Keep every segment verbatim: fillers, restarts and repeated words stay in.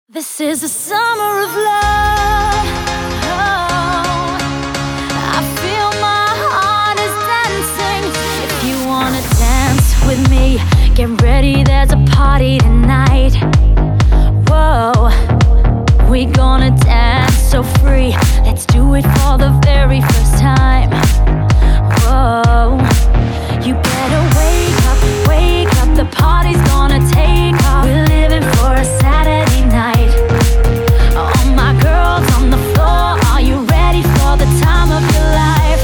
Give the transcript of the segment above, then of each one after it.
This is a summer of love. Oh, I feel my heart is dancing. If you wanna dance with me, get ready, there's a party tonight. Whoa, we gonna dance so free. Let's do it for the very first time. Whoa, you better wake up, wake up. The party's gonna take off. We're living for a Saturday night. All my girls on the floor, are you ready for the time of your life?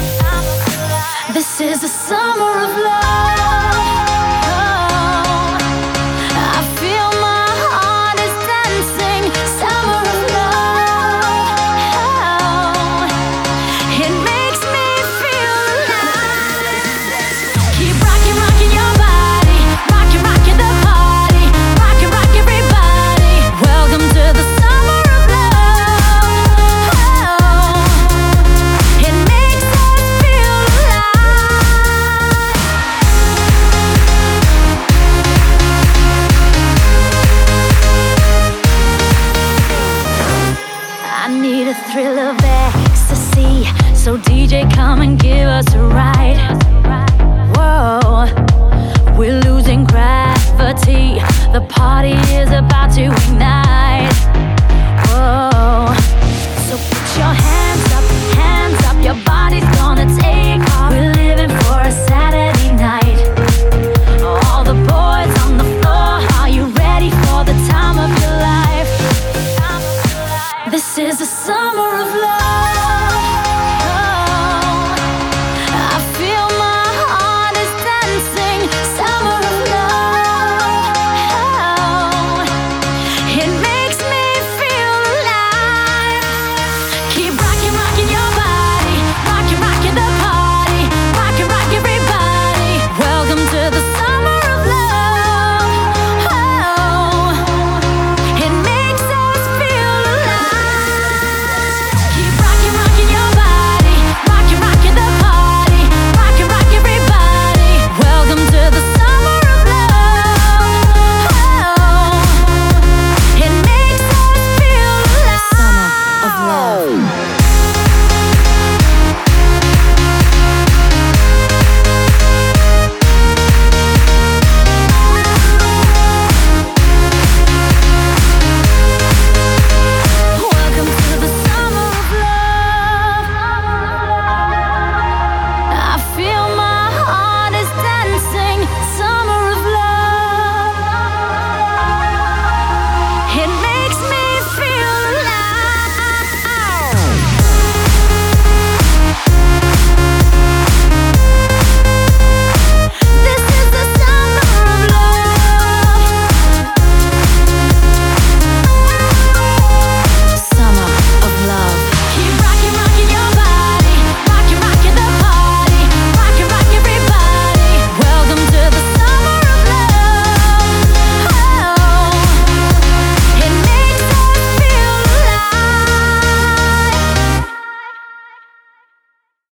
This is the summer of love. Oh, I feel my heart is dancing. Summer of love. Oh, it makes me feel alive. Keep rocking, rocking your body, rocking, rocking the party, rocking, rock everybody. Welcome to the summer of love. Oh, it makes us feel alive. I need a thrill of ecstasy, so D J, come and give us a ride. Whoa, we're losing gravity. The party is about to